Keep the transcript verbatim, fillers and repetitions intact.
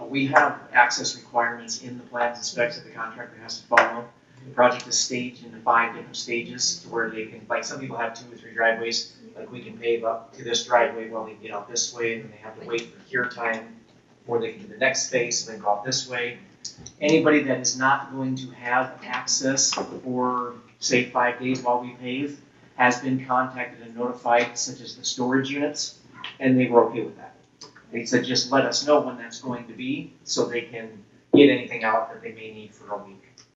we have access requirements in the plans and specs that the contractor has to follow. The project is staged into five different stages to where they can, like some people have two or three driveways, like we can pave up to this driveway while they get out this way, and then they have to wait for cure time before they can do the next phase, and then go out this way. Anybody that is not going to have access for, say, five days while we pave has been contacted and notified, such as the storage units, and they were okay with that. They said, just let us know when that's going to be, so they can get anything out that they may need for a week.